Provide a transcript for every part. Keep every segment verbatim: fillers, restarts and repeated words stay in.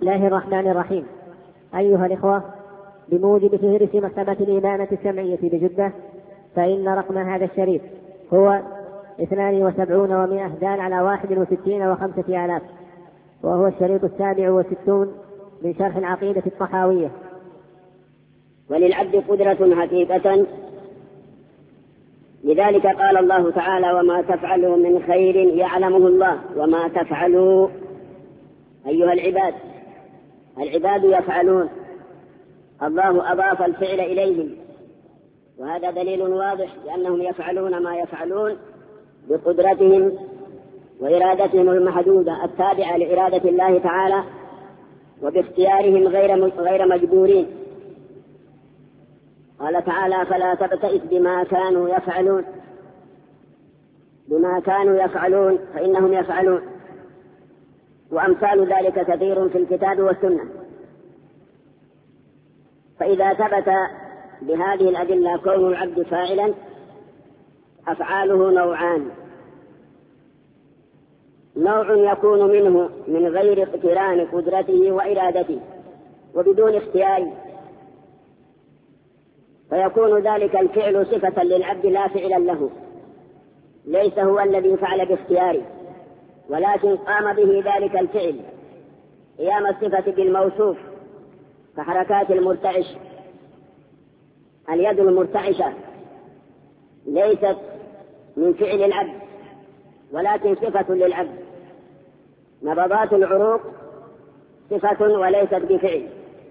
بسم الله الرحمن الرحيم. أيها الإخوة، بموجب فهرس مكتبة الإمامة السمعية بجدة، فإن رقم هذا الشريف هو اثنان وسبعون ومائة دال على واحد وستين وخمسة آلاف، وهو الشريط السابع والستون من شرح العقيدة الطحاوية. وللعبد قدرة حقيقة، لذلك قال الله تعالى: وما تفعلوا من خير يعلمه الله وما تفعلوا. أيها العباد، العباد يفعلون، الله أضاف الفعل إليهم، وهذا دليل واضح لأنهم يفعلون ما يفعلون بقدرتهم وإرادتهم المحدودة التابعة لإرادة الله تعالى، وباختيارهم غير غير مجبورين. قال تعالى: فلا تبتئس بما كانوا يفعلون، بما كانوا يفعلون فإنهم يفعلون. وأمثال ذلك كثير في الكتاب والسنة. فإذا ثبت بهذه الأدلة كون العبد فاعلا، أفعاله نوعان: نوع يكون منه من غير اقتران قدرته وإرادته وبدون اختيار، فيكون ذلك الفعل صفة للعبد لا فعلا له، ليس هو الذي فعل باختياره، ولكن قام به ذلك الفعل قيام الصفة بالموصوف، كحركات المرتعش. اليد المرتعشة ليست من فعل العبد ولكن صفة للعبد. نبضات العروق صفة وليست بفعل،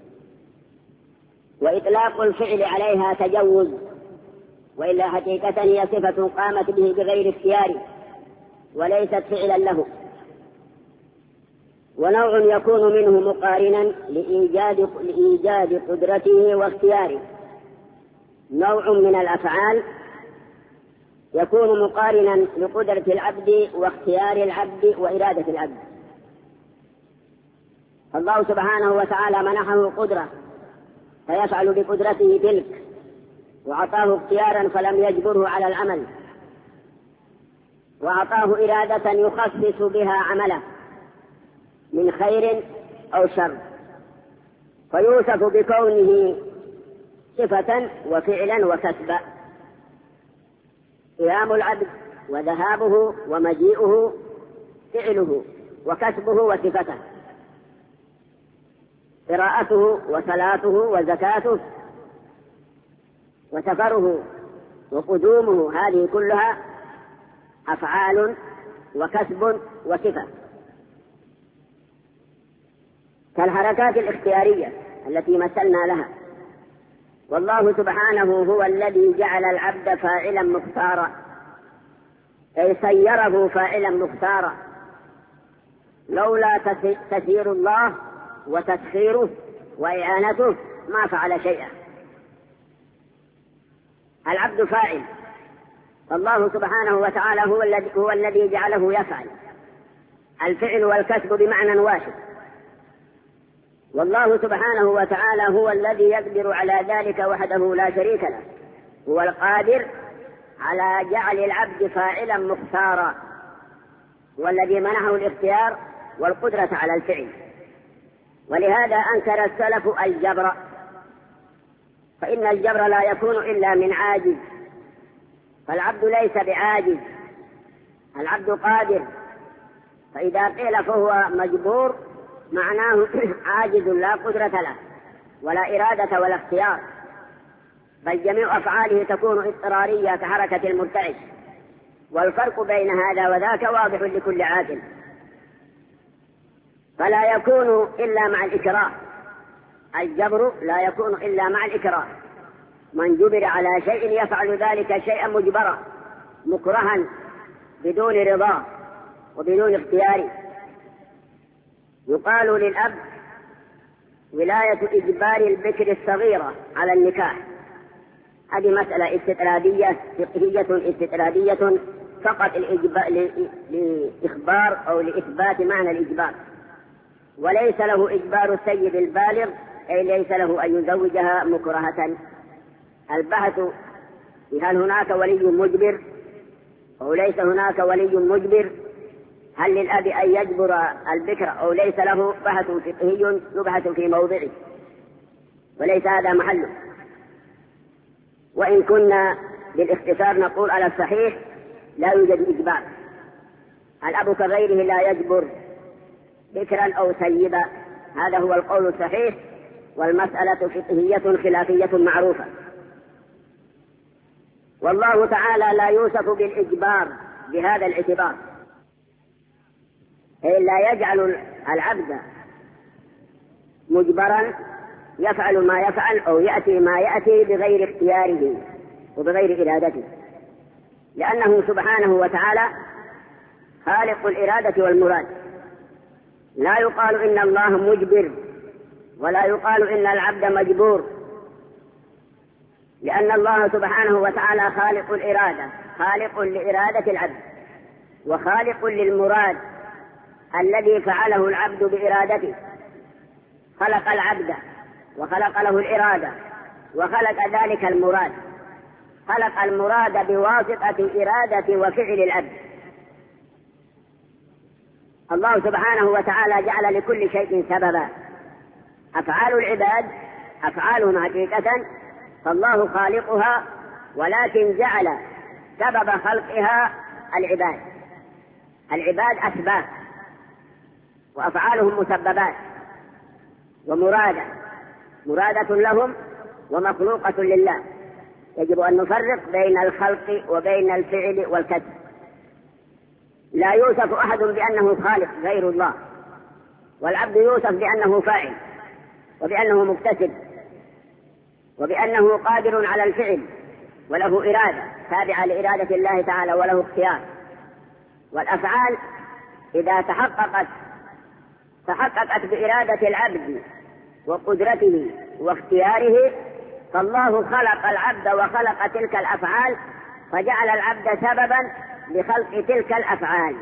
وإطلاق الفعل عليها تجوز، وإلا حقيقة هي صفة قامت به بغير اختيار وليست فعلا له. ونوع يكون منه مقارنا لإيجاد, لإيجاد قدرته واختياره. نوع من الأفعال يكون مقارنا لقدرة العبد واختيار العبد وإرادة العبد. الله سبحانه وتعالى منحه قدرة فيفعل بقدرته تلك، وأعطاه اختيارا فلم يجبره على العمل، وأعطاه إرادة يخصص بها عمله من خير أو شر، فيوصف بكونه صفة وفعلا وكسبا. قيام العبد وذهابه ومجيئه فعله، وكسبه وصفته. قراءته وصلاته وزكاته وسفره وقدومه، هذه كلها أفعال وكسب وصفة. كالحركات الاختيارية التي مثلنا لها. والله سبحانه هو الذي جعل العبد فاعلا مختارا، أي سيره فاعلا مختارا. لولا تسيير الله وتسخيره وإعانته ما فعل شيئا. العبد فاعل، الله سبحانه وتعالى هو الذي هو الذي جعله يفعل. الفعل والكسب بمعنى واحد، والله سبحانه وتعالى هو الذي يقدر على ذلك وحده لا شريك له. هو القادر على جعل العبد فاعلا مختارا، والذي منحه الاختيار والقدرة على الفعل. ولهذا أنكر السلف الجبر، فإن الجبر لا يكون إلا من عاجز، فالعبد ليس بعاجز، العبد قادر. فإذا قيل فهو مجبور معناه عاجز لا قدرة له ولا إرادة ولا اختيار، بل جميع أفعاله تكون اضطرارية كحركة المرتعش. والفرق بين هذا وذاك واضح لكل عاقل. فلا يكون إلا مع الإكراه، الجبر لا يكون إلا مع الإكراه. من جبر على شيء يفعل ذلك شيئا مجبرا مكرها بدون رضا وبدون اختيار. يقال للأب ولاية إجبار البكر الصغيرة على النكاح. هذه مسألة استطرادية فقهية استطرادية فقط لإخبار أو لإثبات معنى الإجبار، وليس له إجبار السيد البالغ، أي ليس له أن يزوجها مكرهة. البحث هل هناك ولي مجبر أو ليس هناك ولي مجبر هل للأب أن يجبر البكر أو ليس له؟ بحث فقهي يبحث في موضعه وليس هذا محله. وإن كنا بالاختصار نقول على الصحيح لا يوجد إجبار، الأب كغيره لا يجبر بكرا أو سيبا، هذا هو القول الصحيح، والمسألة فقهية خلافية معروفة. والله تعالى لا يوصف بالإجبار بهذا الاعتبار، أي لا يجعل العبد مجبرا يفعل ما يفعل أو يأتي ما يأتي بغير اختياره وبغير إرادته، لأنه سبحانه وتعالى خالق الإرادة والمراد. لا يقال إن الله مجبر ولا يقال إن العبد مجبور، لأن الله سبحانه وتعالى خالق الإرادة، خالق لإرادة العبد وخالق للمراد الذي فعله العبد بإرادته. خلق العبد وخلق له الإرادة وخلق ذلك المراد، خلق المراد بواسطة إرادة وفعل العبد. الله سبحانه وتعالى جعل لكل شيء سببا، أفعال العباد أفعالهم حقيقة فالله خالقها، ولكن جعل سبب خلقها العباد. العباد أسباب وأفعالهم مسببات ومرادة، مرادة لهم ومخلوقة لله. يجب أن نفرق بين الخلق وبين الفعل والكسب. لا يوصف أحد بأنه خالق غير الله، والعبد يوصف بأنه فاعل وبأنه مكتسب وبأنه قادر على الفعل وله إرادة تابعة لإرادة الله تعالى وله اختيار. والأفعال إذا تحققت تحققت بإرادة العبد وقدرته واختياره، فالله خلق العبد وخلق تلك الأفعال فجعل العبد سببا لخلق تلك الأفعال.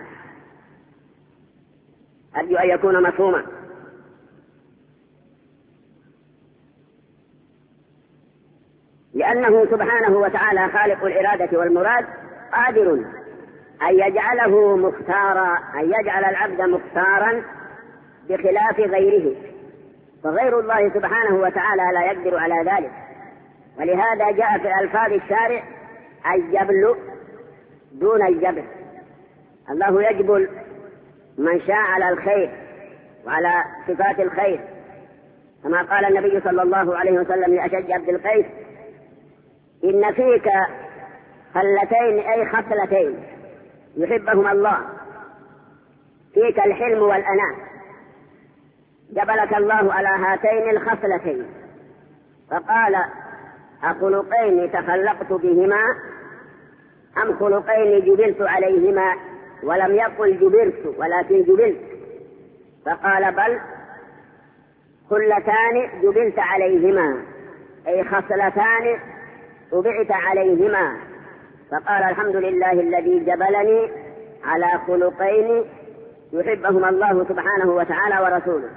أرجو أن يكون مفهوما. لأنه سبحانه وتعالى خالق الإرادة والمراد قادر أن يجعله مختارا، أن يجعل العبد مختارا بخلاف غيره، فغير الله سبحانه وتعالى لا يقدر على ذلك. ولهذا جاء في ألفاظ الشارع الجبل دون الجبل. الله يجبل من شاء على الخير وعلى صفات الخير، كما قال النبي صلى الله عليه وسلم لأشج عبد القيس: إن فيك خلتين أي خصلتين يحبهما الله، فيك الحلم والأناة، جبلك الله على هاتين الخصلتين. فقال: أخلقين تخلقت بهما أم خلقين جبلت عليهما؟ ولم يقل جبرت ولكن جبلت. فقال: بل خلتان جبلت عليهما، أي خصلتان طبعت عليهما. فقال: الحمد لله الذي جبلني على خلقين يحبهما الله سبحانه وتعالى ورسوله.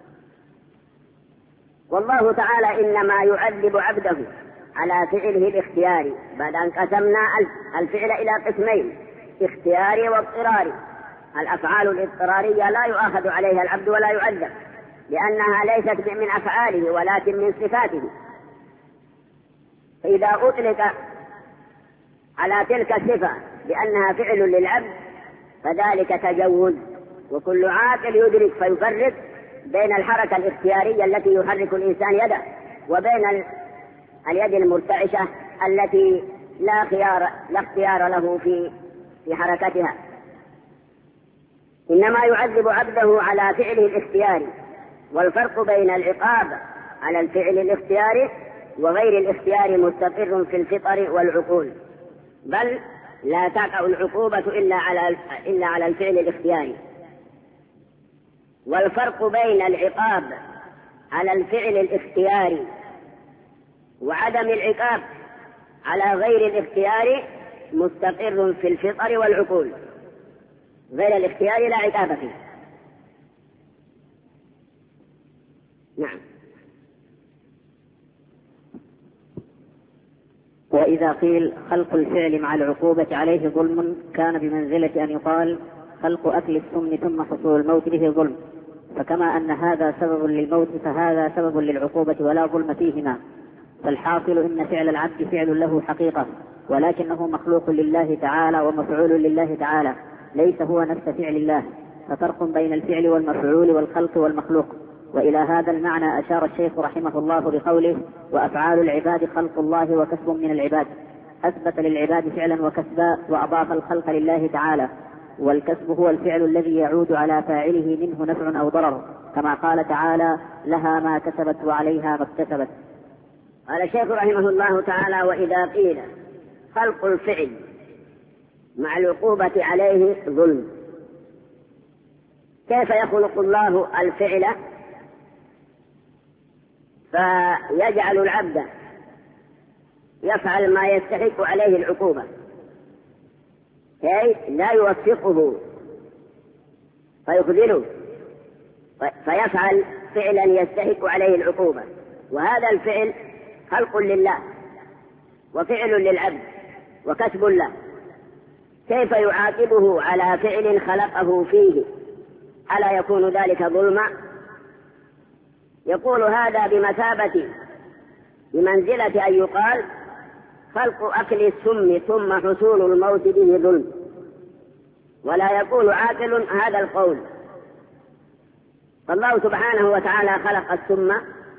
والله تعالى إنما يعذب عبده على فعله الاختياري، بعد أن قسمنا الفعل إلى قسمين: اختياري واضطراري. الأفعال الاضطرارية لا يؤاخذ عليها العبد ولا يعذب، لأنها ليست من أفعاله ولكن من صفاته. فإذا أطلق على تلك الصفة بأنها فعل للعبد فذلك تجوز، وكل عاقل يدرك فيفرق بين الحركة الاختيارية التي يحرك الإنسان يده وبين اليد المرتعشة التي لا خيار لا اختيار له في في حركتها. إنما يعذب عبده على فعله الاختياري، والفرق بين العقاب على الفعل الاختياري وغير الاختياري مستقر في الفطر والعقول، بل لا تقع العقوبة إلا على إلا على الفعل الاختياري. والفرق بين العقاب على الفعل الاختياري وعدم العقاب على غير الاختياري مستقر في الفطر والعقول. غير الاختياري لا عقاب فيه. نعم. وإذا قيل خلق الفعل مع العقوبة عليه ظلم كان بمنزلة أن يقال خلق أكل السم ثم حصول الموت به ظلم، فكما أن هذا سبب للموت فهذا سبب للعقوبة ولا ظلم فيهما. فالحاصل إن فعل العبد فعل له حقيقة، ولكنه مخلوق لله تعالى ومفعول لله تعالى، ليس هو نفس فعل الله، ففرق بين الفعل والمفعول والخلق والمخلوق. وإلى هذا المعنى أشار الشيخ رحمه الله بقوله: وأفعال العباد خلق الله وكسب من العباد، أثبت للعباد فعلا وكسبا وأضاف الخلق لله تعالى، والكسب هو الفعل الذي يعود على فاعله منه نفع أو ضرر، كما قال تعالى: لها ما كسبت وعليها ما اكتسبت. قال الشيخ رحمه الله تعالى: وإذا قيل خلق الفعل مع العقوبة عليه ظلم، كيف يخلق الله الفعل فيجعل العبد يفعل ما يستحق عليه العقوبة، كي لا يوفقه فيخذله فيفعل فعلا يستحق عليه العقوبة، وهذا الفعل خلق لله وفعل للعبد وكسب له، كيف يعاقبه على فعل خلقه فيه؟ ألا يكون ذلك ظلما؟ يقول هذا بمثابة بمنزلة أن يقال خلق أكل السم ثم حصول الموت به ظلم، ولا يقول عاقل هذا القول. فالله سبحانه وتعالى خلق السم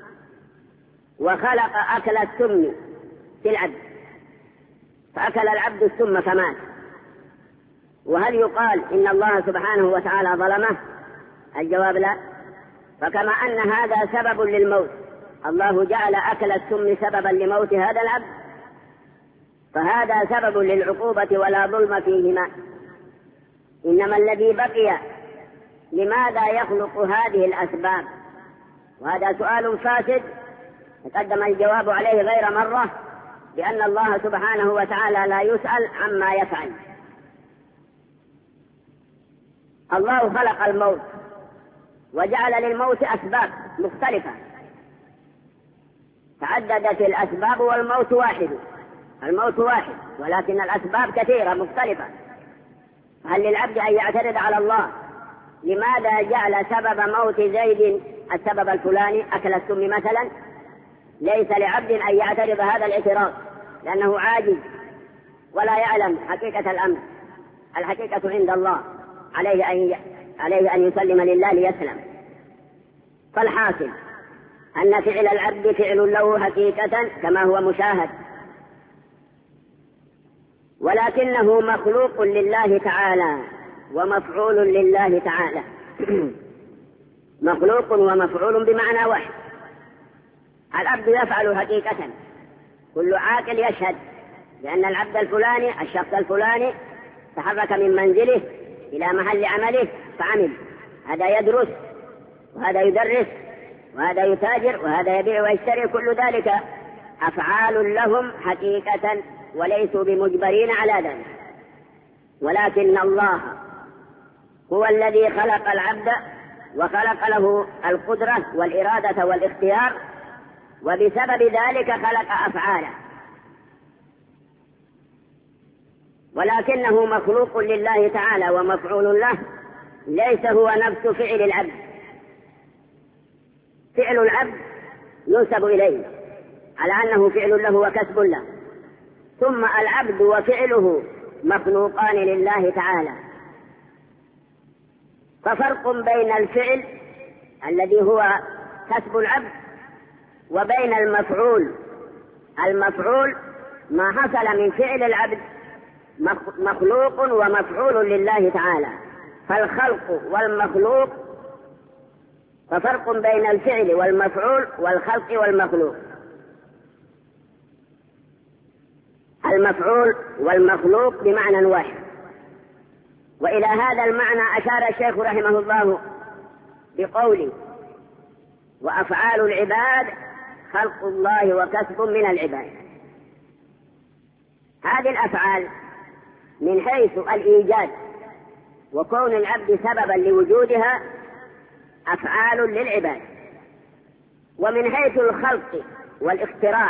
وخلق أكل السم في العبد، فأكل العبد السم فمات، وهل يقال إن الله سبحانه وتعالى ظلمه؟ الجواب لا. فكما أن هذا سبب للموت، الله جعل أكل السم سببا لموت هذا العبد، فهذا سبب للعقوبة ولا ظلم فيهما. إنما الذي بقي لماذا يخلق هذه الأسباب؟ وهذا سؤال فاسد تقدم الجواب عليه غير مرة، بأن الله سبحانه وتعالى لا يسأل عما يفعل. الله خلق الموت وجعل للموت أسباب مختلفة، تعددت الأسباب والموت واحد، الموت واحد ولكن الأسباب كثيرة مختلفة. هل للعبد أن يعترض على الله لماذا جعل سبب موت زيد السبب الفلاني أكل السم مثلا؟ ليس لعبد أن يعترض هذا الاعتراض، لأنه عاجز ولا يعلم حقيقة الأمر، الحقيقة عند الله، عليه أن عليه أن يسلم لله ليسلم. فالحاصل أن فعل العبد فعل له حقيقة كما هو مشاهد، ولكنه مخلوق لله تعالى ومفعول لله تعالى. مخلوق ومفعول بمعنى واحد. العبد يفعل حقيقة، كل عاقل يشهد لأن العبد الفلاني الشخص الفلاني تحرك من منزله إلى محل عمله فعمل، هذا يدرس وهذا يدرس وهذا يتاجر وهذا يبيع ويشتري، كل ذلك أفعال لهم حقيقة وليسوا بمجبرين على ذلك. ولكن الله هو الذي خلق العبد وخلق له القدرة والإرادة والاختيار، وبسبب ذلك خلق أفعاله، ولكنه مخلوق لله تعالى ومفعول له، ليس هو نفس فعل العبد. فعل العبد ينسب إليه على أنه فعل له وكسب له، ثم العبد وفعله مخلوقان لله تعالى. ففرق بين الفعل الذي هو كسب العبد وبين المفعول. المفعول ما حصل من فعل العبد مخلوق ومفعول لله تعالى، فالخلق والمخلوق، ففرق بين الفعل والمفعول والخلق والمخلوق. المفعول والمخلوق بمعنى واحد. وإلى هذا المعنى أشار الشيخ رحمه الله بقوله: وأفعال العباد خلق الله وكسب من العباد. هذه الأفعال من حيث الإيجاد وكون العبد سببا لوجودها أفعال للعباد، ومن حيث الخلق والاختراع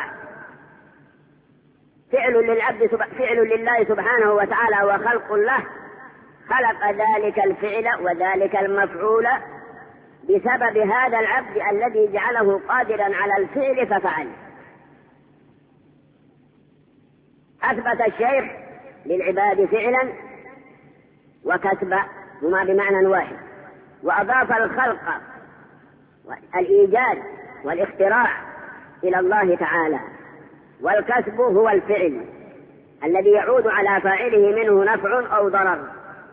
فعل للعبد فعل لله سبحانه وتعالى وخلق له، خلق ذلك الفعل وذلك المفعول بسبب هذا العبد الذي جعله قادرا على الفعل ففعل. أثبت الشيخ للعباد فعلا وكسبا هما بمعنى واحد، وأضاف الخلق الإيجاد والاختراع إلى الله تعالى، والكسب هو الفعل الذي يعود على فاعله منه نفع أو ضرر.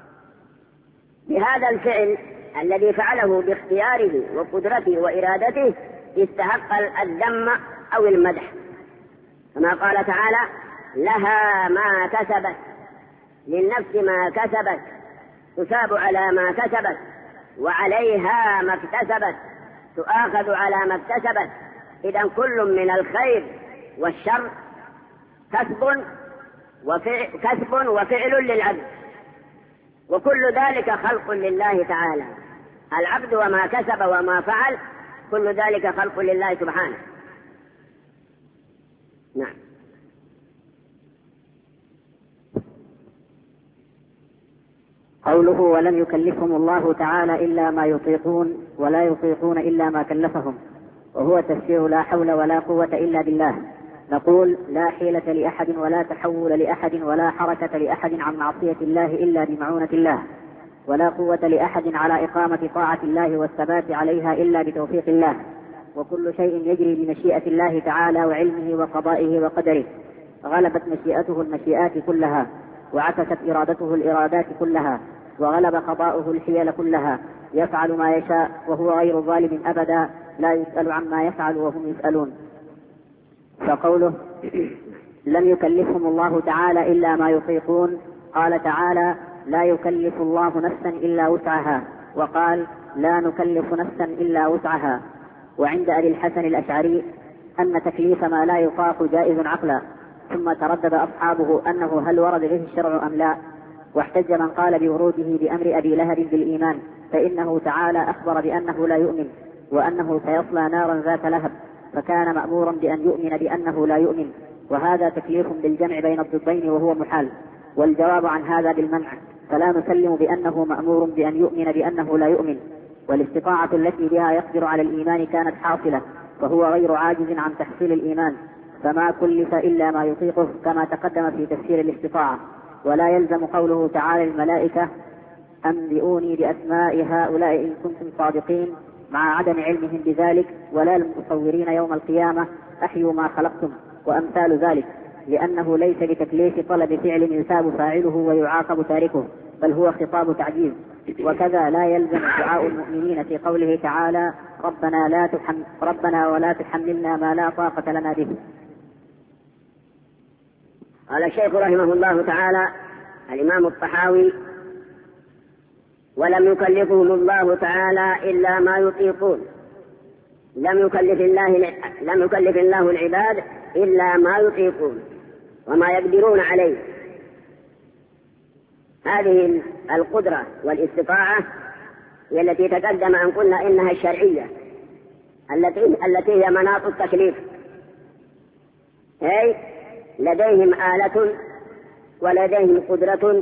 بهذا الفعل الذي فعله باختياره وقدرته وإرادته استحق الذم أو المدح، كما قال تعالى: لها ما كسبت، للنفس ما كسبت، تثاب على ما كسبت، وعليها ما اكتسبت، تؤاخذ على ما اكتسبت. إذن كل من الخير والشر كسب وفعل, كسب وفعل للعبد، وكل ذلك خلق لله تعالى. العبد وما كسب وما فعل كل ذلك خلق لله سبحانه. نعم. قوله: ولم يكلفهم الله تعالى إلا ما يطيقون ولا يطيقون إلا ما كلفهم، وهو تفسير لا حول ولا قوة إلا بالله. نقول: لا حيلة لأحد ولا تحول لأحد ولا حركة لأحد عن معصية الله إلا بمعونة الله، ولا قوة لأحد على إقامة طاعة الله والثبات عليها إلا بتوفيق الله. وكل شيء يجري بمشيئة الله تعالى وعلمه وقضائه وقدره، غلبت مشيئته المشيئات كلها، وعكست إرادته الإرادات كلها، وغلب قضاؤه الحيل كلها. يفعل ما يشاء وهو غير ظالم أبدا، لا يسأل عما يفعل وهم يسألون. فقوله: لم يكلفهم الله تعالى إلا ما يطيقون، قال تعالى: لا يكلف الله نفسا إلا وسعها، وقال: لا نكلف نفسا إلا وسعها. وعند أبي الحسن الأشعري أن تكليف ما لا يطاق جائز عقلا، ثم تردد أصحابه أنه هل ورد به الشرع أم لا، واحتج من قال بوروده بأمر أبي لهب بالإيمان، فإنه تعالى أخبر بأنه لا يؤمن وأنه سيصلى نارا ذات لهب، فكان مأمورا بأن يؤمن بأنه لا يؤمن، وهذا تكليف بالجمع بين الضدين وهو محال. والجواب عن هذا بالمنع، فلا نسلم بأنه مأمور بأن يؤمن بأنه لا يؤمن، والاستطاعة التي بها يقدر على الإيمان كانت حاصلة، فهو غير عاجز عن تحصيل الإيمان، فما كلف إلا ما يطيقه، كما تقدم في تفسير الاستطاعة. ولا يلزم قوله تعالى الملائكة: أنبئوني بأسماء هؤلاء إن كنتم صادقين، مع عدم علمهم بذلك، ولا المتصورين يوم القيامة: أحيوا ما خلقتم، وأمثال ذلك، لأنه ليس بتكليف طلب فعل يثاب فاعله ويعاقب تاركه، بل هو خطاب تعجيز. وكذا لا يلزم دعاء المؤمنين في قوله تعالى: ربنا, لا تحمل ربنا ولا تحملنا ما لا طاقة لنا به. قال الشيخ رحمه الله تعالى الإمام الطحاوي: ولم يكلفهم الله تعالى إلا ما يطيقون. لم يكلف الله لم يكلف الله العباد إلا ما يطيقون وما يقدرون عليه. هذه القدرة والاستطاعة هي التي تقدم أن قلنا إنها الشرعية، التي التي هي مناط التكليف، أي لديهم آلة ولديهم قدرة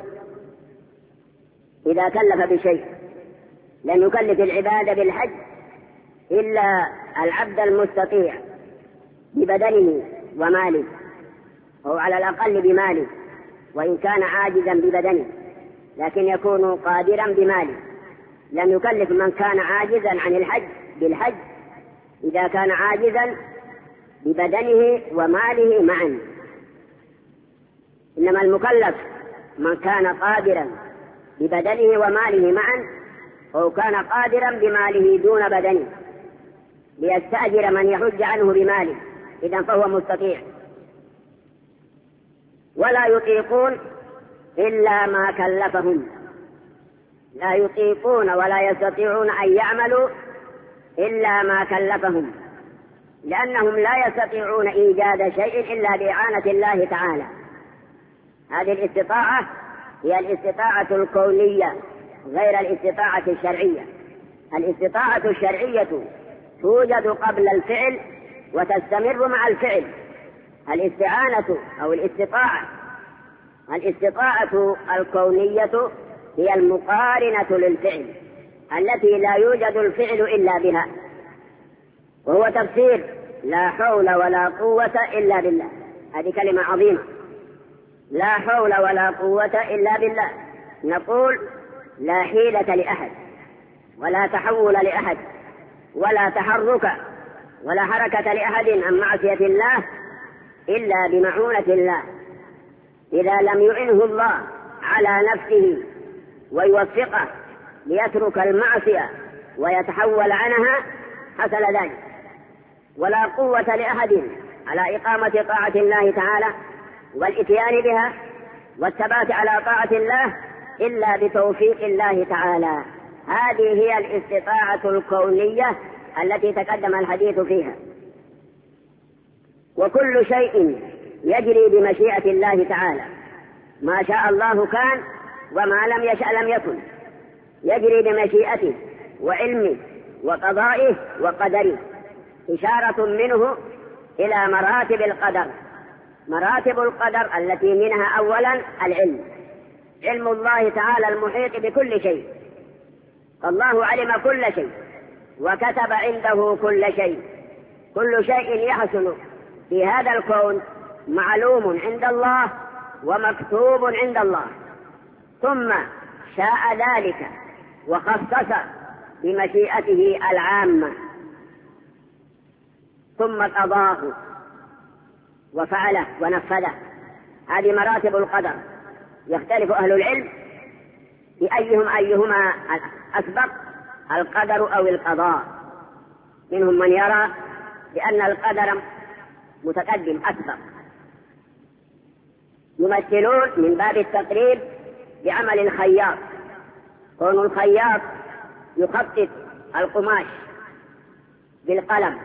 إذا كلف بشيء. لن يكلف العباد بالحج إلا العبد المستطيع ببدنه وماله، أو على الأقل بماله، وإن كان عاجزا ببدنه لكن يكون قادرا بماله. لن يكلف من كان عاجزا عن الحج بالحج إذا كان عاجزا ببدنه وماله معا، إنما المكلف من كان قادرا ببدنه وماله معا، أو كان قادرا بماله دون بدنه، ليستأجر من يحج عنه بماله، إذن فهو مستطيع. ولا يطيقون إلا ما كلفهم، لا يطيقون ولا يستطيعون أن يعملوا إلا ما كلفهم، لأنهم لا يستطيعون إيجاد شيء إلا بإعانة الله تعالى. هذه الاستطاعة هي الاستطاعة الكونية غير الاستطاعة الشرعية. الاستطاعة الشرعية توجد قبل الفعل وتستمر مع الفعل. الاستعانة أو الاستطاعة الاستطاعة الكونية هي المقارنة للفعل التي لا يوجد الفعل إلا بها، وهو تفسير لا حول ولا قوة إلا بالله. هذه كلمة عظيمة، لا حول ولا قوة إلا بالله. نقول لا حيلة لأحد ولا تحول لأحد ولا تحرك ولا حركة لأحد عن معصية الله إلا بمعونة الله. إذا لم يعنه الله على نفسه ويوفقه ليترك المعصية ويتحول عنها حصل ذلك. ولا قوة لأحد على إقامة طاعة الله تعالى والإتيان بها والثبات على طاعة الله إلا بتوفيق الله تعالى. هذه هي الاستطاعة الكونية التي تقدم الحديث فيها. وكل شيء يجري بمشيئة الله تعالى، ما شاء الله كان وما لم يشأ لم يكن، يجري بمشيئته وعلمه وقضائه وقدره. إشارة منه إلى مراتب القدر. مراتب القدر التي منها أولا العلم، علم الله تعالى المحيط بكل شيء، الله علم كل شيء وكتب عنده كل شيء. كل شيء يحصل في هذا الكون معلوم عند الله ومكتوب عند الله، ثم شاء ذلك وخصص بمشيئته العامة، ثم قضاه وفعله ونفذه. هذه مراتب القدر. يختلف أهل العلم بأيهم أيهما أسبق، القدر أو القضاء. منهم من يرى بأن القدر متقدم أسبق، يمثلون من باب التقريب بعمل الخياط. كون الخياط يخطط القماش بالقلم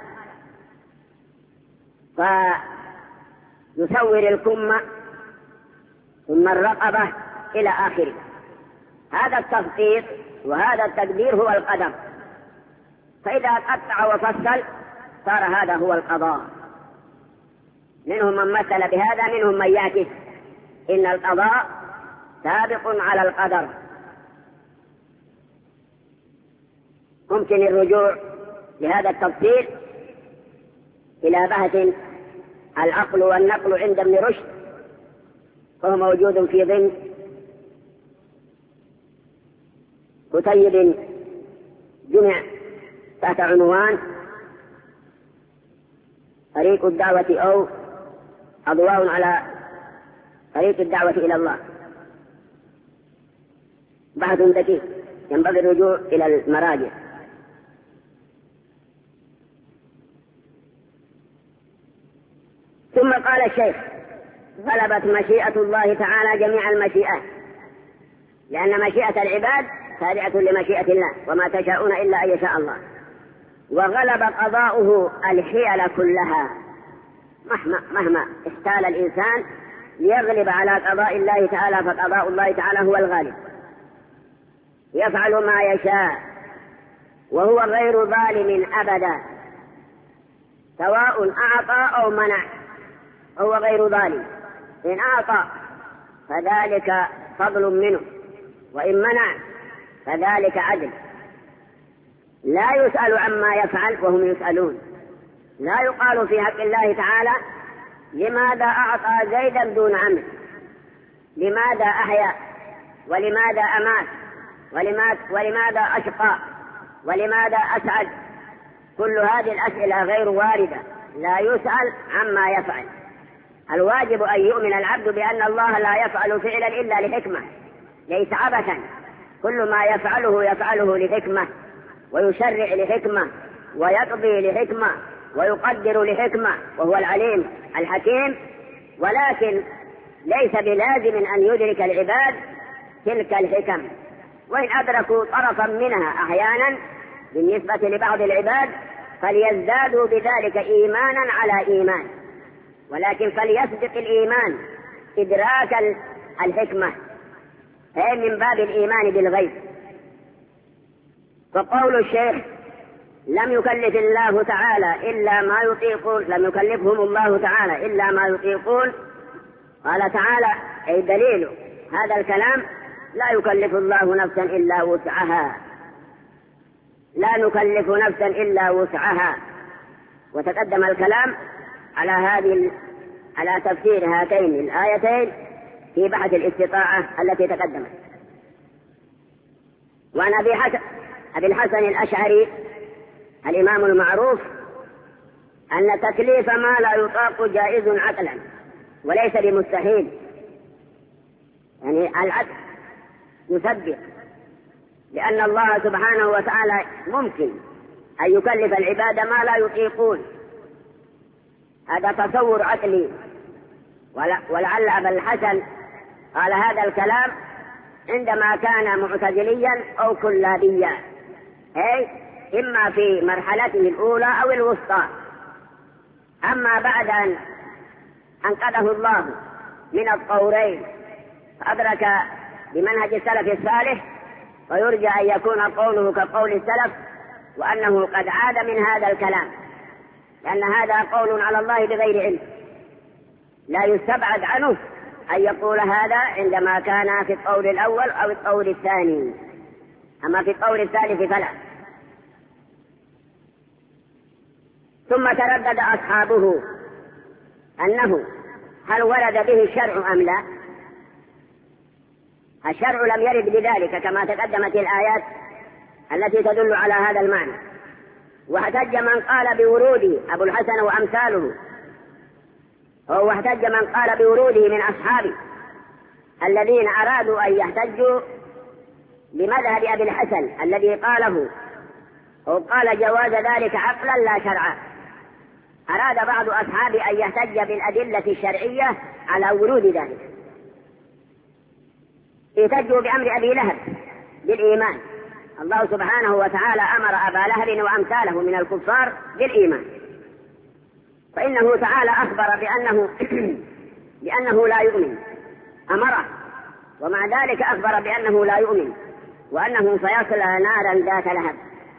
فيسور الكم ثم الرقبة إلى آخره. هذا التخطيط وهذا التدبير هو القدر. فإذا قطع وفصل صار هذا هو القضاء. منهم من مثل بهذا، منهم من يعكس إن القضاء سابق على القدر. ممكن الرجوع لهذا التفسير إلى بحث العقل والنقل عند ابن رشد، وهو موجود في ضمن كتيب جمع تحت عنوان طريق الدعوة أو أضواء على طريق الدعوة إلى الله. بحث دقيق ينبغي الرجوع إلى المراجع. ثم قال الشيخ: غلبت مشيئة الله تعالى جميع المشيئات، لأن مشيئة العباد تابعة لمشيئة الله، وما تشاءون إلا أن يشاء الله. وغلب قضاؤه الحيل كلها، مهما مهما احتال الإنسان ليغلب على قضاء الله تعالى، فقضاء الله تعالى هو الغالب. يفعل ما يشاء وهو غير ظالم أبدا، سواء أعطى أو منع هو غير ظالم. إن أعطى فذلك فضل منه، وإن منع فذلك عدل. لا يسأل عما يفعل وهم يسألون. لا يقال في حق الله تعالى: لماذا أعطى زيدا دون عمرو؟ لماذا أحيا؟ ولماذا أمات؟ ولماذا أشقى؟ ولماذا أسعد؟ كل هذه الأسئلة غير واردة. لا يسأل عما يفعل. الواجب أن يؤمن العبد بأن الله لا يفعل فعلا إلا لحكمة، ليس عبثا. كل ما يفعله يفعله لحكمة، ويشرع لحكمة، ويقضي لحكمة، ويقدر لحكمة، وهو العليم الحكيم. ولكن ليس بلازم أن يدرك العباد تلك الحكم، وإن أدركوا طرفا منها أحيانا بالنسبة لبعض العباد فليزدادوا بذلك إيمانا على إيمان، ولكن فليسبق الإيمان إدراك الحكمة، هي من باب الإيمان بالغيب. فقول الشيخ: لم يكلف الله تعالى إلا ما يطيقون، لم يكلفهم الله تعالى إلا ما يطيقون. قال تعالى: أي دليل هذا الكلام لا يكلف الله نفسا إلا وسعها، لا نكلف نفسا إلا وسعها. وتقدم الكلام على هذه على تفسير هاتين الآيتين في بحث الاستطاعة التي تقدمت. وعن أبي حسن أبي الحسن الأشعري الإمام المعروف أن تكليف ما لا يطاق جائز عقلا وليس بمستحيل، يعني العقل يسبح، لأن الله سبحانه وتعالى ممكن أن يكلف العباد ما لا يطيقون، هذا تصور عقلي. ولعل أبا الحسن قال هذا الكلام عندما كان معتزليا أو كلابيا، أي إما في مرحلته الأولى أو الوسطى. أما بعد أن أنقذه الله من الطورين فأدرك بمنهج السلف الصالح، ويرجى أن يكون قوله كقول السلف، وأنه قد عاد من هذا الكلام، لأن هذا قول على الله بغير علم، لا يستبعد عنه أن يقول هذا عندما كان في القول الأول أو القول الثاني، أما في القول الثالث فلا. ثم تردد أصحابه أنه هل ورد به الشرع أم لا؟ الشرع لم يرد بذلك كما تقدمت الآيات التي تدل على هذا المعنى. واحتج من قال بوروده أبو الحسن وأمثاله، واحتج من قال بوروده من أصحابه الذين أرادوا أن يحتجوا بمذهب أبي الحسن الذي قاله أو قال جواز ذلك عقلا لا شرعا. أراد بعض أصحابه أن يحتج بالأدلة الشرعية على ورود ذلك، احتجوا بأمر أبي لهب بالإيمان. الله سبحانه وتعالى أمر أبا لهب وأمثاله من الكفار بالإيمان، فإنه تعالى أخبر بأنه بأنه لا يؤمن، أمره، ومع ذلك أخبر بأنه لا يؤمن وأنه سيصلى نارا ذات لهب.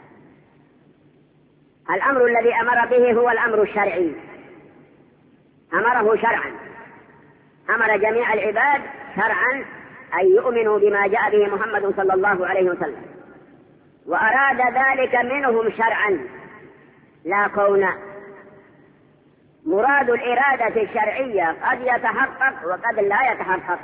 الأمر الذي أمر به هو الأمر الشرعي، أمره شرعا، أمر جميع العباد شرعا أن يؤمنوا بما جاء به محمد صلى الله عليه وسلم، وأراد ذلك منهم شرعا لا كونا. مراد الإرادة الشرعية قد يتحقق وقد لا يتحقق.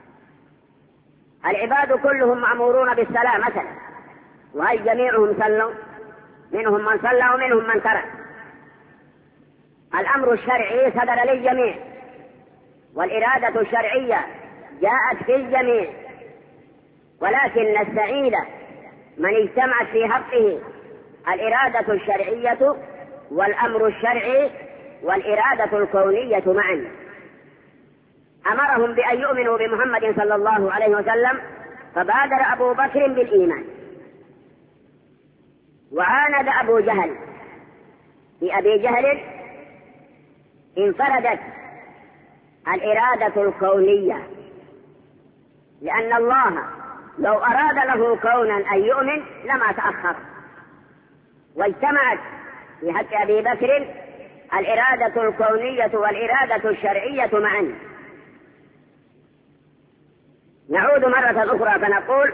العباد كلهم مأمورون بالصلاة مثلا، وهل جميعهم صلوا؟ منهم من صلى ومنهم من ترك. الأمر الشرعي صدر للجميع، والإرادة الشرعية جاءت في الجميع، ولكن السعيد من اجتمعت في حقه الإرادة الشرعية والأمر الشرعي والإرادة الكونية معا. أمرهم بأن يؤمنوا بمحمد صلى الله عليه وسلم، فبادر أبو بكر بالإيمان، وعاند أبو جهل. في أبي جهل انفردت الإرادة الكونية، لأن الله لو أراد له كونا أن يؤمن لما تأخر، واجتمعت في حق أبي بكر الإرادة الكونية والإرادة الشرعية معا. نعود مرة أخرى فنقول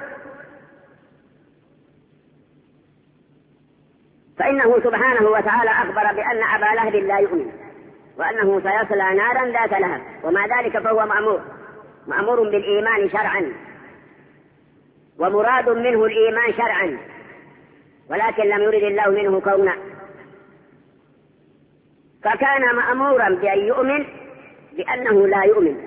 فإنه سبحانه وتعالى أخبر بأن أبا لهب لا يؤمن، وأنه سيصلى نارا ذات لهب، ومع ذلك فهو مأمور مأمور بالإيمان شرعا، ومراد منه الإيمان شرعا، ولكن لم يرد الله منه كونا، فكان مأمورا بأن يؤمن بأنه لا يؤمن.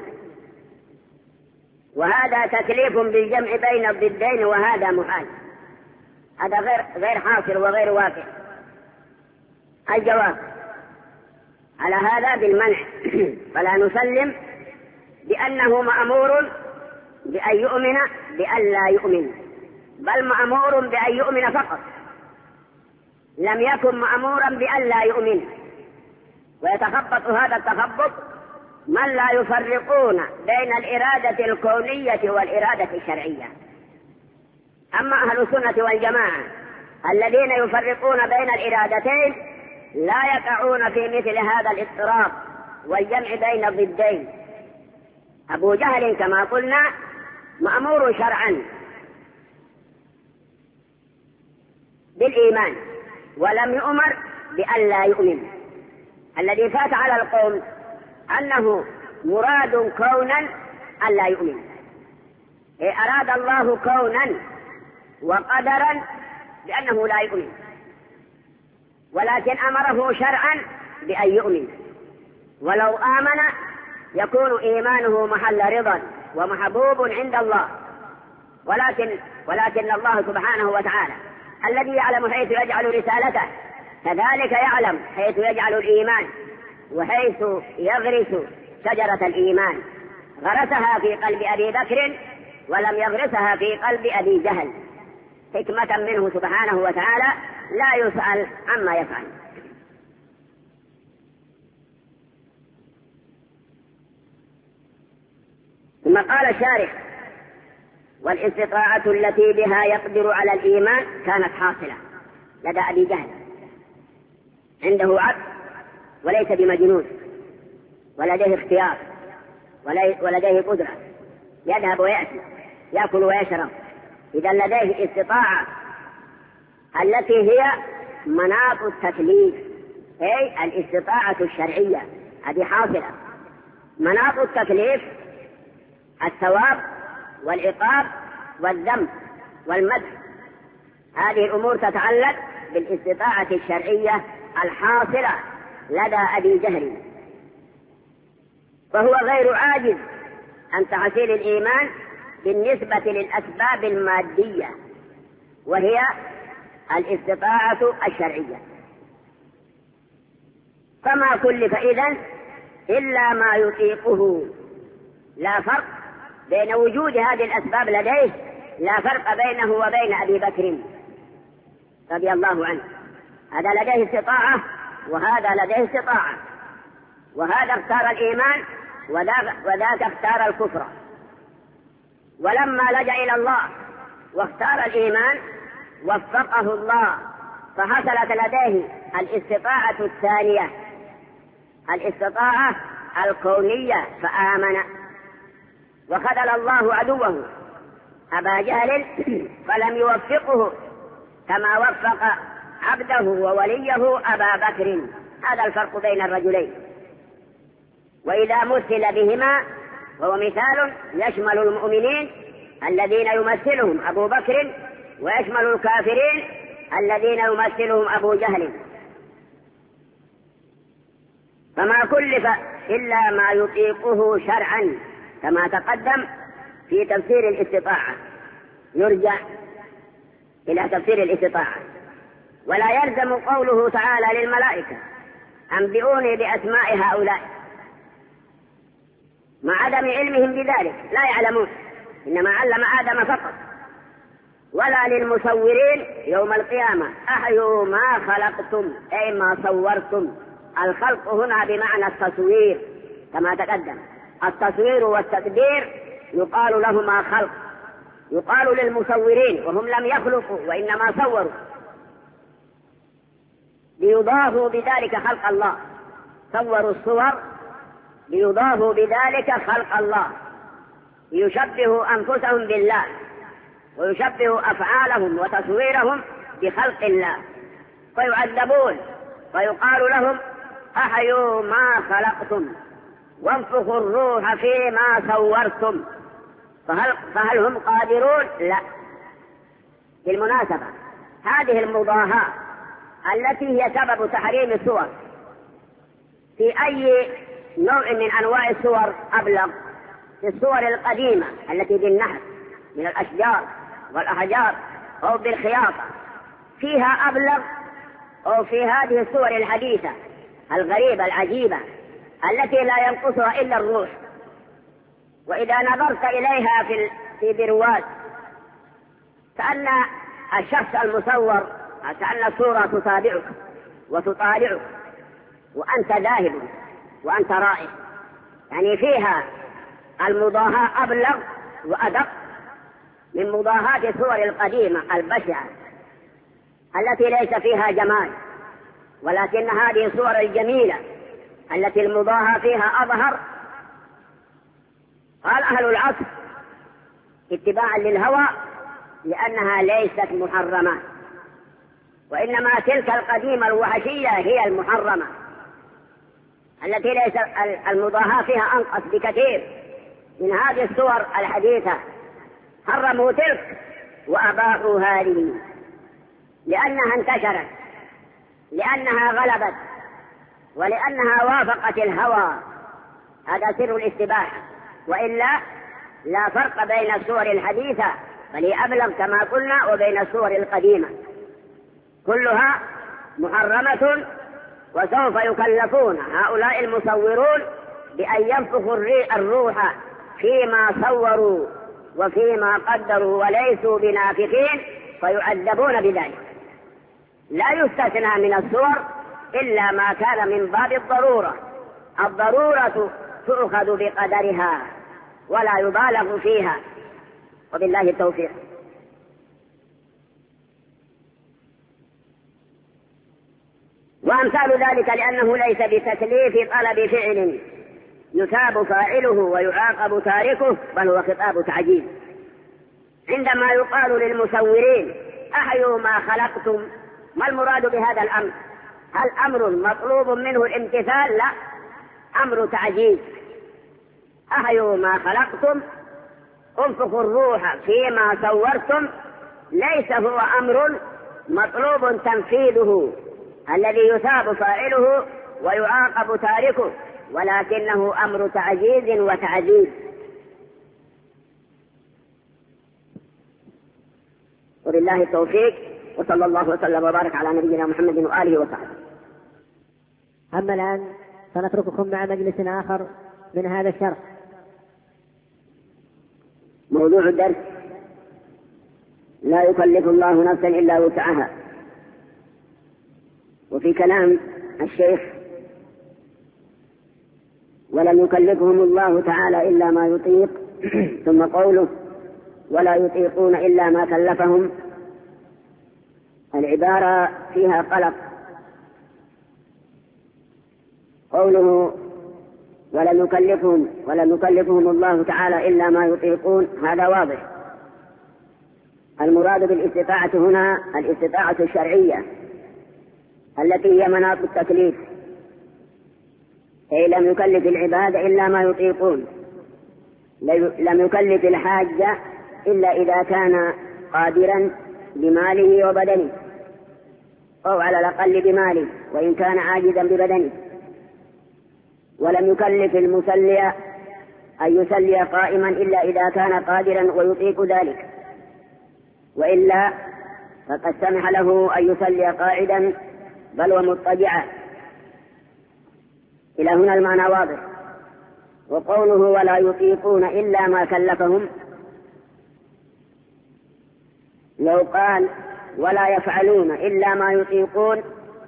وهذا تكليف بالجمع بين الضدين، وهذا محال، هذا غير غير حاصل وغير واقع. الجواب على هذا بالمنع، فلا نسلم بأنه مأمور بأن يؤمن بأن لا يؤمن، بل مأمور بأن يؤمن فقط، لم يكن مأمورا بأن لا يؤمن. ويتخبط هذا التخبط من لا يفرقون بين الإرادة الكونية والإرادة الشرعية. أما أهل السنة والجماعة الذين يفرقون بين الإرادتين لا يقعون في مثل هذا الاضطراب والجمع بين الضدين. أبو جهل كما قلنا مأمور شرعا بالإيمان ولم يؤمر بأن لا يؤمن. الذي فات على القوم أنه مراد كونا أن لا يؤمن، أراد الله كونا وقدرا بأنه لا يؤمن، ولكن أمره شرعا بأن يؤمن، ولو آمن يكون إيمانه محل رضا ومحبوب عند الله. ولكن ولكن الله سبحانه وتعالى الذي يعلم حيث يجعل رسالته كذلك يعلم حيث يجعل الإيمان وحيث يغرس شجرة الإيمان. غرسها في قلب أبي بكر ولم يغرسها في قلب أبي جهل، حكمة منه سبحانه وتعالى، لا يسأل عما يفعل. ثم قال الشارح: والاستطاعة التي بها يقدر على الإيمان كانت حاصلة لدى أبي جهل، عنده عقل وليس بمجنون، ولديه اختيار ولديه قدرة، يذهب ويأتي، يأكل ويشرب، إذا لديه استطاعة التي هي مناط التكليف، أي الاستطاعة الشرعية، هذه حاصلة. مناط التكليف الثواب والعقاب والذنب والمدح، هذه الأمور تتعلق بالاستطاعة الشرعية الحاصلة لدى أبي جهل، فهو غير عاجز عن تحصيل الإيمان بالنسبة للأسباب المادية وهي الاستطاعة الشرعية. فما كلف إذن إلا ما يطيقه، لا فرق بين وجود هذه الأسباب لديه، لا فرق بينه وبين أبي بكر رضي الله عنه، هذا لديه استطاعة وهذا لديه استطاعة، وهذا اختار الإيمان وذاك اختار الكفر. ولما لجأ إلى الله واختار الإيمان وفقه الله فحصلت لديه الاستطاعة الثانية، الاستطاعة الكونية، فآمن. وخذل الله عدوه أبا جهل فلم يوفقه كما وفق عبده ووليه أبا بكر، هذا الفرق بين الرجلين. وإذا مثل بهما وهو مثال يشمل المؤمنين الذين يمثلهم أبو بكر ويشمل الكافرين الذين يمثلهم أبو جهل. فما كلف إلا ما يطيقه شرعا كما تقدم في تفسير الاستطاعة، يرجع إلى تفسير الاستطاعة. ولا يلزم قوله تعالى للملائكة أنبئوني بأسماء هؤلاء، مع عدم علمهم بذلك، لا يعلمون، إنما علم آدم فقط. ولا للمصورين يوم القيامة أحيوا ما خلقتم، أي ما صورتم. الخلق هنا بمعنى التصوير كما تقدم، التصوير والتقدير يقال لهما خلق، يقال للمصورين وهم لم يخلقوا وإنما صوروا، ليضافوا بذلك خلق الله، صوروا الصور ليضافوا بذلك خلق الله، ليشبهوا أنفسهم بالله ويشبهوا أفعالهم وتصويرهم بخلق الله، فيعذبون ويقال لهم أحيوا ما خلقتم وانفخوا الروح فيما صورتم، فهل, فهل هم قادرون؟ لا. بالمناسبة هذه المضاهاة التي هي سبب تحريم الصور في أي نوع من أنواع الصور أبلغ؟ في الصور القديمة التي بالنحت من الأشجار والأحجار أو بالخياطة فيها أبلغ، أو في هذه الصور الحديثة الغريبة العجيبة التي لا ينقصها إلا الروح، وإذا نظرت إليها في في برواز كأن الشخص المصور، كأن الصورة تتابعك وتطالعك وأنت ذاهب وأنت رائع، يعني فيها المضاهاة أبلغ وأدق من مضاهاة الصور القديمة البشعة التي ليس فيها جمال، ولكن هذه الصور الجميلة التي المضاهاة فيها أظهر. قال أهل العصر اتباعا للهوى لأنها ليست محرمة، وإنما تلك القديمة الوحشية هي المحرمة التي ليس المضاهاة فيها أنقص بكثير من هذه الصور الحديثة. حرموا تلك وأباحوا هذه لأنها انتشرت، لأنها غلبت، ولأنها وافقت الهوى. هذا سر الاستباحة، وإلا لا فرق بين الصور الحديثة بل هي أبلغ كما قلنا وبين الصور القديمة، كلها محرمة. وسوف يكلفون هؤلاء المصورون بأن ينفخوا الروح فيما صوروا وفيما قدروا وليسوا بنافخين، فيعذبون بذلك. لا يستثنى من الصور إلا ما كان من باب الضرورة، الضرورة تؤخذ بقدرها ولا يبالغ فيها، وبالله التوفيق. وأمثال ذلك لأنه ليس بتكليف طلب فعل يثاب فاعله ويعاقب تاركه، بل هو خطاب تعجيز. عندما يقال للمصورين أحيوا ما خلقتم، ما المراد بهذا الأمر؟ هل أمر مطلوب منه الامتثال؟ لا، أمر تعجيز. أحيوا ما خلقتم، انفخوا الروح فيما صورتم، ليس هو أمر مطلوب تنفيذه الذي يثاب فاعله ويعاقب تاركه، ولكنه أمر تعجيز وتعجيز. وبالله التوفيق، وصلى الله وسلم وبارك على نبينا محمد وآله وصحبه. أما الآن سنترككم مع مجلس آخر من هذا الشرح. موضوع الدرس: لا يكلف الله نفسا إلا وسعها. وفي كلام الشيخ: ولم يكلفهم الله تعالى إلا ما يطيق، ثم قوله: ولا يطيقون إلا ما كلفهم. العبارة فيها قلق. قوله ولم يكلفهم ولم يكلفهم الله تعالى إلا ما يطيقون، هذا واضح. المراد بالاستطاعة هنا الاستطاعة الشرعية التي هي مناط التكليف، أي لم يكلف العباد إلا ما يطيقون. لم يكلف الحاج إلا إذا كان قادرا بماله وبدنه، أو على الأقل بماله وإن كان عاجزا ببدنه. ولم يكلف المصلي أن يصلي قائما إلا إذا كان قادرا ويطيق ذلك، وإلا فقد سمح له أن يصلي قاعدا بل ومضطجعا. إلى هنا المعنى واضح. وقوله ولا يطيقون إلا ما كلفهم، لو قال ولا يفعلون إلا ما يطيقون،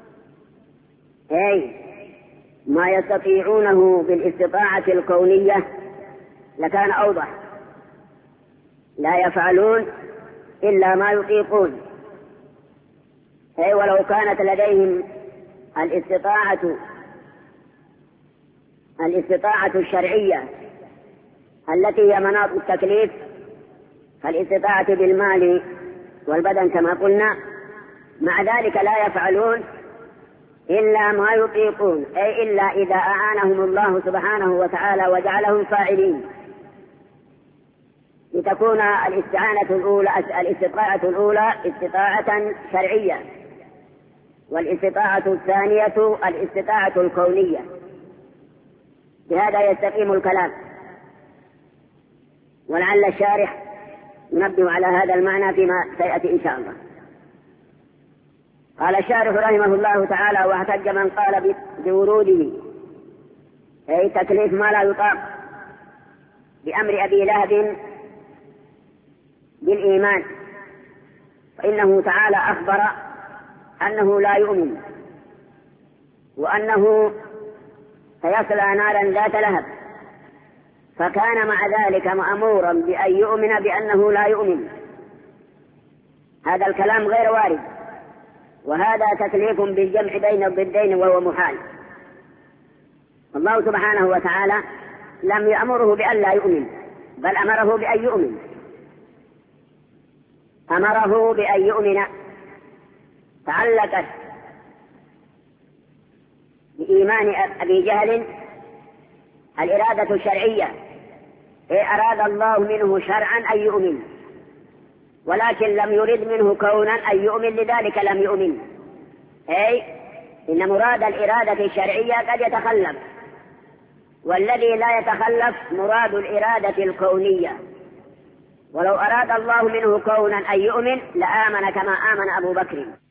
أي ما يستطيعونه بالاستطاعة الكونية، لكان أوضح. لا يفعلون إلا ما يطيقون، أي ولو كانت لديهم الاستطاعة الاستطاعة الشرعية التي هي مناط التكليف، فالاستطاعة بالمال والبدن كما قلنا، مع ذلك لا يفعلون إلا ما يطيقون، أي إلا إذا أعانهم الله سبحانه وتعالى وجعلهم فاعلين، لتكون الاستعانة الأولى الاستطاعة الأولى استطاعة شرعية، والاستطاعة الثانية الاستطاعة الكونية. بهذا يستقيم الكلام، ولعل الشارح ينبه على هذا المعنى فيما سيأتي إن شاء الله. قال الشارح رحمه الله تعالى: واحتج من قال بوروده، أي تكليف ما لا يطاق، بأمر أبي لهب بالإيمان، فإنه تعالى أخبر أنه لا يؤمن، وأنه سيصلى نارا ذات لهب، فكان مع ذلك مأمورا بأن يؤمن بأنه لا يؤمن. هذا الكلام غير وارد، وهذا تكليف بالجمع بين الضدين وهو محال. الله سبحانه وتعالى لم يأمره بأن لا يؤمن، بل أمره بأن يؤمن، أمره بأن يؤمن، تعلقت بإيمان أبي جهل الإرادة الشرعية، أراد الله منه شرعا أن يؤمن، ولكن لم يرد منه كونا أن يؤمن، لذلك لم يؤمن. أي إن مراد الإرادة الشرعية قد يتخلف، والذي لا يتخلف مراد الإرادة الكونية. ولو أراد الله منه كونا أن يؤمن لآمن كما آمن أبو بكر.